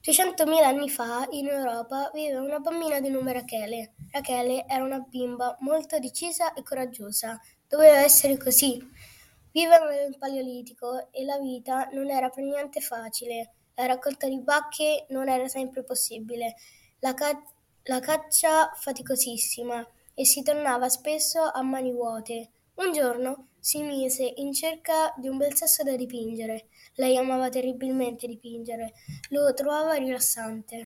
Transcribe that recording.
300.000 anni fa, in Europa, viveva una bambina di nome Rachele. Rachele era una bimba molto decisa e coraggiosa. Doveva essere così. Vivevano nel Paleolitico e la vita non era per niente facile. La raccolta di bacche non era sempre possibile. La, ca- la caccia faticosissima e si tornava spesso a mani vuote. Un giorno si mise in cerca di un bel sasso da dipingere. Lei amava terribilmente dipingere, lo trovava rilassante.